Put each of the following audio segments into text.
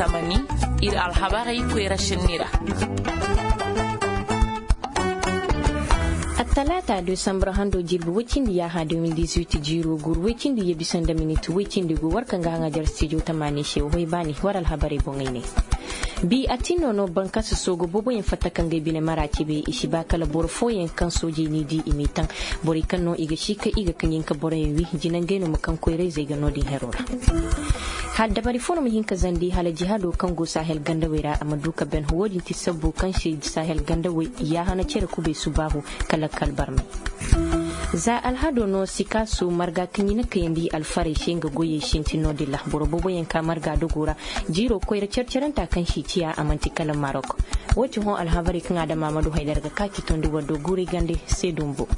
tamani ir alhabari kwera shinira. Talata December hando jirbi wikindi ya ha 2018 jiro gur wikindi ya bisan da minute wikindi gu warkan ga hanga jar studio tamani she hoy bani waral habari bongaine bi atino no banka su sogo bobo yin fatakan ga bine maraki be ishi ba kala borfo yin kan soji ni di imitan bori kan no iga shika iga kan yin ka bore wi jinan gaino makan koire zai ga nodin herora hadda bari fono mi hinka zandi hala jihado kan go sahel gandawera amaduka ben howodi ti sabbu kan shi sahel gandawe ya hana cire kube su bahu kala kalbarmi za alhado no sikasu marga kanyina kayandi alfare shinga goye shintino de la borobo yanka marga dogora jiro koyra cerceranta kan shi tiya amanti kala marok woti ho alhabari kan ada mamadu haidar ga kaki tondi wado guri gande sedumbo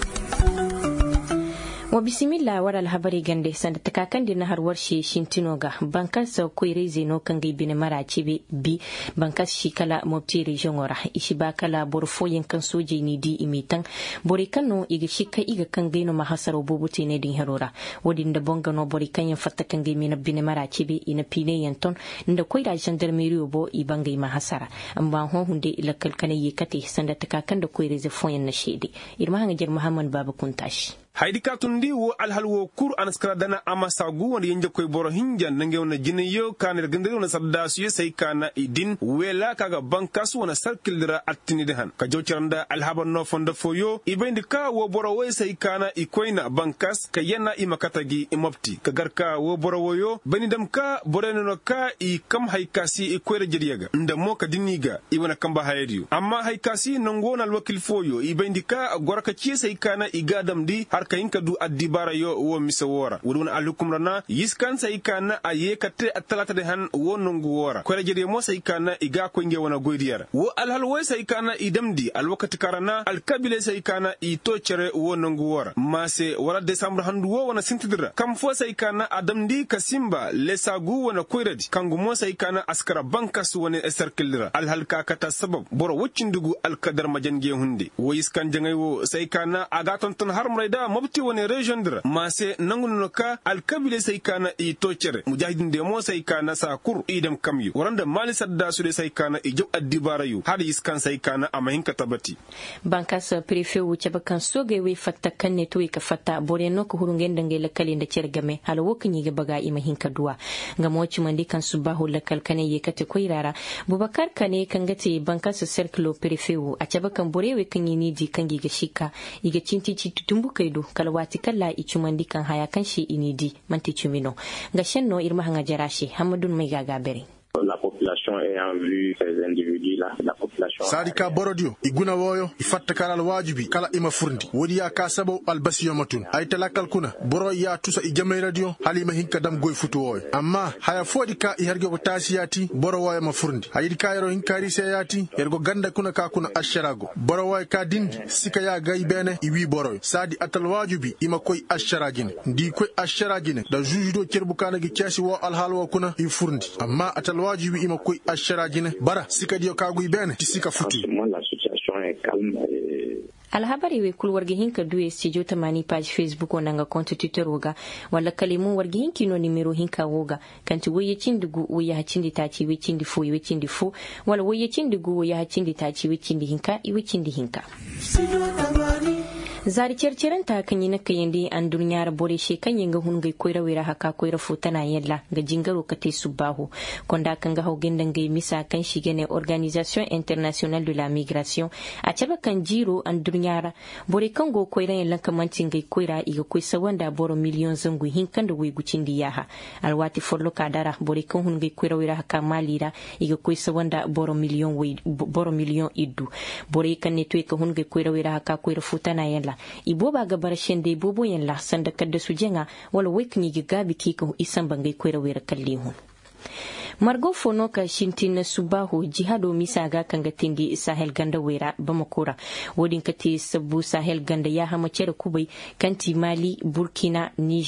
wa bismillah waral habari gande sanda takakan din har warshe shintinoga bankan sa koire zeno kan gai bine maraci bi bankan shi kala mobti region ora ishi ba kala borfo yankan soje ni di imitan bori kano iga shika iga kan gai no mahasaro bobuti ne din herora wadin da bonga no bori kan yan fatta kan gai mina bine maraci bi ina pine yanton inda koira gendarmerie bo ibangai mahasara amba ho hunde ila kalkane yekate sanda takakan da koire ze foyen na shede irma hanga jer muhammad baba kuntashi haydi katundi wo alhalwo kur anaskara dana amasagu wanda yanje koy boro hinjan nange wona jiniyo kaner gandere wona sadda suye sai kana idin wela kaga bankasu wona sarkildira attini de han ka jawciranda alhaban no fonda foyo ibendi ka wo boro way sai kana ikoyna bankas ka yana imakatagi imopti ka garka wo boro woyo bani dam ka boreno ka I kam haykasi ikoyra jediyaga nda mo ka diniga ibana kamba hayriyo amma haykasi nongona alwakil foyo ibendi ka goraka ci sai kana igadam di harka yinka du addibara yo wo misawora wudun alukum rana yiskan sai kana ayekate atalata de han wo nongu wora ko rajede mo sai kana iga ko nge wona goydiyara wo alhal wo sai kana idamdi alwakati karana alkabile sai kana ito cere wo nongu wora mase wala december handu wo wona sintidira kam fo sai kana adamdi kasimba lesagu wona koyradi kangu mo sai kana askara bankas wona esarkildira alhal ka kata sabab boro wuccindugu alkadar majange hunde wo yiskan jangay wo sai kana aga ton har mrayda mobti woni region dira mase nanguno ka alkabile sai kana ito cere mujahidin de mo sai kana sakur idam kamyu waranda mali sadda su de sai kana ijo addibarayu hada yiskan sai kana amahinka tabati bankas prefet wuce bakan soge we fatta kanne to ka fatta bore no ko hurungen dange lakali da cere game hala wokin ga baga imahinka duwa ga moci mandi kan subahu lakal kane ye kate koirara bubakar kane kan gate bankas circle prefet wu a cabakan bore we kan yini di kan giga shika iga cinti tumbu kaido kalwati kala ichumandi kan haya kan shi inidi manti chumino ga shenno irma hanga jarashi hamadun mai gaga bere la population ayant vu ces individus là la population sadika borodio iguna woyo ifatta kala wajibi kala ima furndi wodi ya ka sabo albasiyo matun ay talakal kuna boro ya tusa ijamay radio halima hinka dam goy futu woy amma haya fodi ka i hergo tasiyati boro woyo ma furndi hayidi ka yero hinkari seyati yergo ganda kuna ka kuna asharago boro woy ka dindi sika ya gay bene i wi boro sadi atal wajibi ima koy asharagine ndi koy asharagine da jujudo cerbu kana gi kiasi wo alhalwa kuna i furndi amma atal wajibi ima koy asharagine bara sika dio kagu ibene tisika futi la situation est calme alhabari we kul wargi hinka duwe studio tamani page facebook onanga compte twitter woga wala kalimu wargi hinki no numero hinka woga kanti woye cindugu woye hacindi taci we cindi fu wala woye cindugu woye hacindi taci we cindi hinka iwe cindi hinka zari cerceren ta kan yina kayende an dunyar bore she kan yinga hungai koira wera haka koira futana yalla ga jingaro kate subahu konda kan ga hogen dangai misa kan shigene organisation internationale de la migration a caba kan jiro an dunyara bore kan go koira yalla kamantin gai koira iga koi sawanda boro million zangu hinkan da wai gucin diyaha alwati forlo kadara bore kan hungai koira wera haka malira iga koi sawanda boro million iddu bore kan ne to ka hungai koira wera haka koira futana yalla iboba ga barshen dai bobo yan la sanda kadda su jenga wala wekni ga gabi kiko isan bangai koira wera kallihun margo fono ka shintin subahu jihado misaga kanga tindi sahel ganda wera bamakora wodin kati sabu sahel ganda ya hama cere kubai kanti mali burkina niger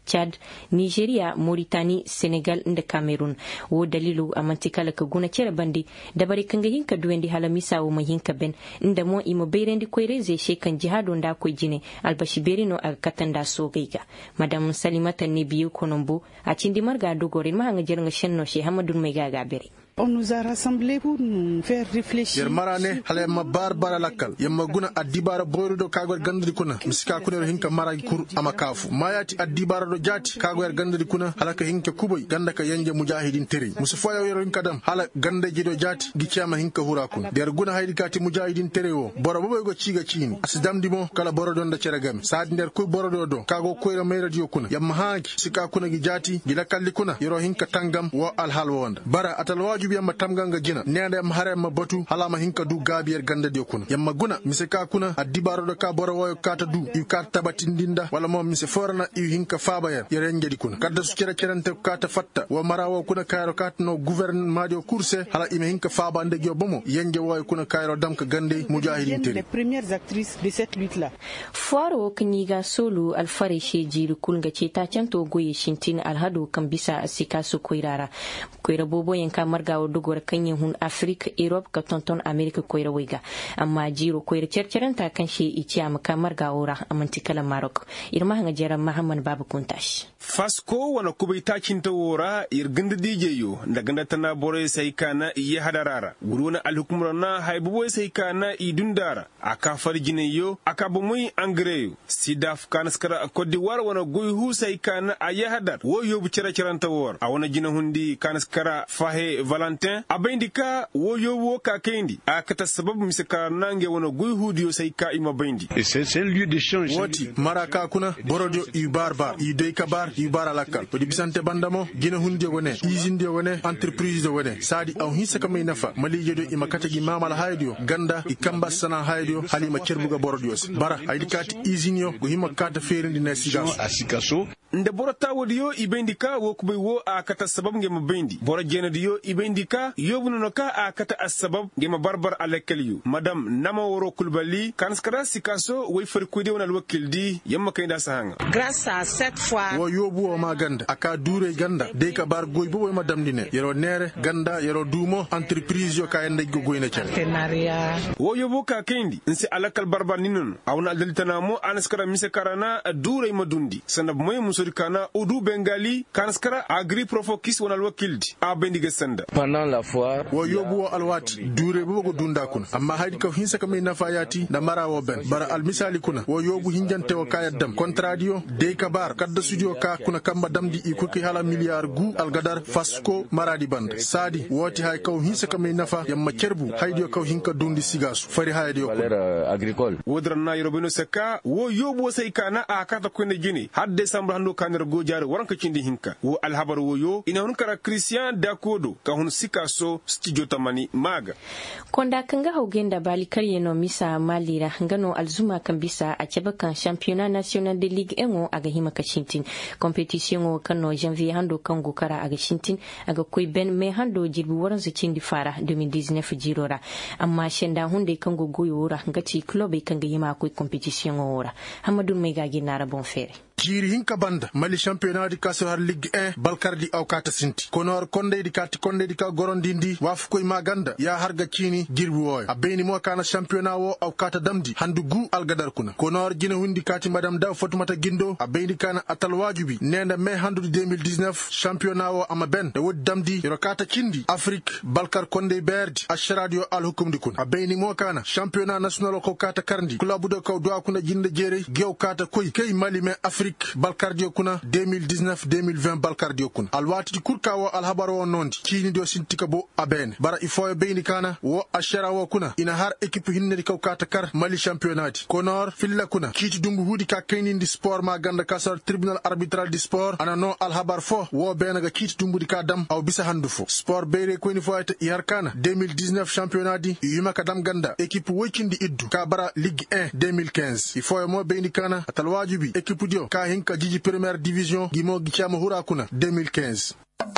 Chad, Nigeria, Mauritanie, Senegal da Cameroon. Wo dalilu amantikala ka guna kera bandi da bari kanga hinka duwendi halamisa wo mahinka ben inda mo imo beirendi koireze shekan jihado nda ko jine albashi berino aga katanda so gaiga. Madam Salimata ne biyu konombo a cindi marga dogore ma hanga jeranga shenno she Hamadou mai gaga bere. On nous a rassemblés pour nous faire réfléchir. Yermarane hale ma barbara lakal yamma guna addibara boyrudo kagwer gandri kuna misika kunero hinka maragi kur amakafu mayati addibara do jati kagwer gandri kuna halaka hinka kuboy gandaka yanje mujahidin teri musufoya yero hinka dam hala gande jido jati giciyama hinka hura kun der guna haydi kati mujahidin terewo boro boboy go ciga cini asidamdi mo kala borodo nda ceragam saadi der koy borodo do kago koyro meyradi kuna yamma haaki sika kuna gi jati gila kalli kuna yero hinka tangam wo alhal wonda bara atalwaju yamma tamganga jina nende am harema batu halama hinka du gabiyar ganda de kuna yamma guna mise ka kuna addibaro do ka boro woyo kata du i ka tabatindinda wala mom mise forna i hinka fabayar yerenge di kuna kadda su kera kerante kata fatta wa marawo kuna kayro kata no gouvernement de course hala ime hinka faba ndegyo bomo yenge woyo kuna kayro dam ka gande mujahidin teri les premières actrices de cette lutte là faro kniga solo alfare sheji kulnga ceta canto goye shintin alhado kan bisa asika su koirara koira bobo yanka marga dogor kanyen hun Afrique Europe ka tonton America koira wega amma jiro koira cerceranta kan shi ici am kamar ga ora amantikala Maroc irma hanga jara Muhammad Babu Kuntash fasko wana kubaita kinta wora irganda dijeyo ndaganda tana bore sai kana iye hadarara guruna alhukumrana haibubo sai kana idundara aka farjineyo aka bumui angreyo sidaf kanaskara Côte d'Ivoire wana goyhu sai kana aye hadar wo yobu cerceranta wor awana jina hundi kanaskara fahe Valentin abindika wo yowo ka kendi akata sababu misaka nange wono guihudio sai ka ima bindi et c'est un lieu d'échange woti maraka kuna borodio ibarbar idei kabar ibara lakal podi bisante bandamo gina hunde wone izinde wone entreprise wone sadi aw hisa kamay nafa malije do imakata gi mamal haydio ganda ikamba sana haydio halima cerbuga borodio bara aidikati izinyo go hima kata ferindi na sikaso nde borota wodiyo ibendika wo kubay wo akata sababu ngema bindi boro jenadiyo ibendika yobuno ka akata asbab ngema barbar alekaliyu madam nama woro kulbali kanskara sikaso way farkude wona alwakildi yamma kayda sahanga grâce à cette fois wo yobu o ma ganda aka dure ganda de ka bar goy bo madam dine yero nere ganda yero dumo entreprise yo kayande go goyna cer partenariat wo yobu ka kendi nsi alakal barbar ninun awna daltana mo anskara mise karana dure madundi sanab moy musurikana udu bengali kanskara agri profokis wona alwakildi abendige senda pendant la foire wo yobu o alwati dure bo go dunda kun amma haydi ka hinsa kamay nafayati da marawo ben bara almisali kuna wo yobu hinjante o kayaddam contradio de kabar kadda studio ka kuna kamba damdi ikuki hala milliard gu algadar fasko maradi band sadi woti hay kaw hinsa kamay nafa yamma cerbu haydi kaw hinka dundi sigasu fari haydi ko agricole wodran na yorobino seka wo yobu sai kana akata ko ne gini hadde sambra hando kaner go jar waranka cindi hinka wo alhabar wo yo ina hun kara Christian Dakodo ka hun sikaso studio tamani maga konda kanga hogenda bali karye no misa malira ngano alzuma kan bisa a cebakan championnat national de ligue 1 aga hima ka shintin competition o kano janvier hando kan gukara aga shintin aga koy ben me hando jirbu waran su cindi fara 2019 jirora amma shenda hunde kan go goyora ngati club e kan ga yima koy competition ora Hamadou Megagi nara bon fere jiri hinka banda mali championnat di kaso har ligue 1 balkardi aw kata sinti konor konde di ka gorondindi waf koy maganda ya harga chini girbi woy abeni mo kana championnat wo aw kata damdi handu gu algadar kuna konor jina hundi kati madam daw fotumata gindo abeni kana atal wajubi nenda me handu 2019 championnat wo ama ben de wod damdi ro kata chindi afrique balkar konde berdi ashradio al hukum di kuna abeni mo kana championnat national ko kata karndi club do ko do kuna jinde jere gew kata koy kay mali me afrique balkardio kuna 2019-2020 balkardio kuna alwati di kurka wo alhabar wo nondi kini dio sintika bo abene bara ifo beini kana wo ashara wo kuna ina har equipe hinne di kawkata kar mali championnat konor filla kuna kiti dumbu hudi ka kaini di sport ma ganda kasar tribunal arbitral di sport ana no alhabar fo wo bena ga kiti dumbu di ka dam aw bisa handu fo sport beire ko ni fo ita ihar kana 2019 championnat di yuma ka dam ganda equipe wekindi iddu ka bara ligue 1 2015 ifo mo beini kana atal wajibi equipe dio ka hinka jiji première division gimo gichama hura kuna 2015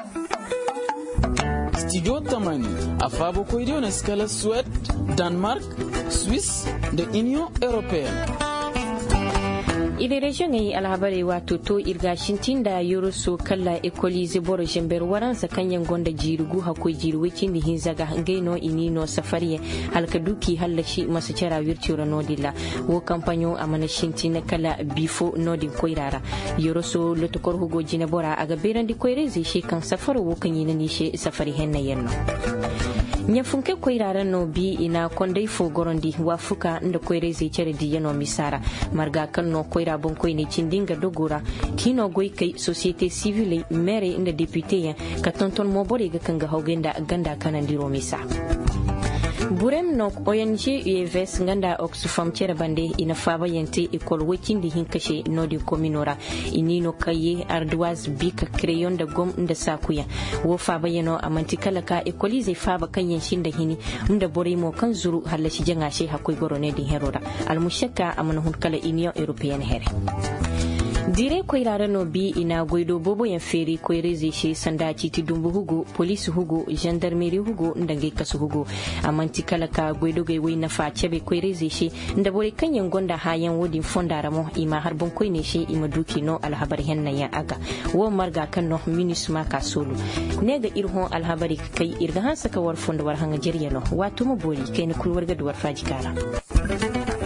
Studio Tamani afabo ko idio na skala Suède, Danemark, Suisse da Union Européenne. ide region yi alhabare wato to irga shintin da yoroso kala ekolize boro jember waran sakanyen gonda jirugu hakoi jiruwe kindi hinzaga ngaino inino safariye halka duki hallashi masu cara wirtura nodilla wo kampanyo amana shintin kala bifo nodin koirara yoroso lotokor hugo jina bora aga berandi koireze shi kan safaro wo kan yina nishe safari henna yenno nyafunke koirara no bi ina kondai fo gorondi wafuka nda koireze cere diyano misara marga kan no koira bon koine cindinga dogora kino goy kai société civile maire inda député ya ka tonton mo bore ga kanga hawgenda ganda kanandiro misa burem nok ONG UEVS nganda Oxfam cere bande ina faba yente école wekindi hinkashe nodi kominora inino kaye ardoise bika crayon da gom nda sakuya wo faba yeno amantikala ka école zai faba kanyen shinda hini nda bore mo kan zuru halashi jangashe hakoi gorone din herora almushaka amana hunkala Union Européenne here dire koirara no bi ina goido bobo yan feri koireze she sanda citi dumbu hugo police hugo gendarmerie hugo ndange kasu hugo amanti kala ka goido gai wai na fa cebe koireze she nda bore kanyen gonda hayan wodin fondara mo ima harbon koine she ima duki no alhabar henna ya aga wo marga kan no minisma ka solo nega irhon alhabari kai irga hansa ka war fonda war hanga jeriyano wato mo boli kai ne kulwarga duwar faji kara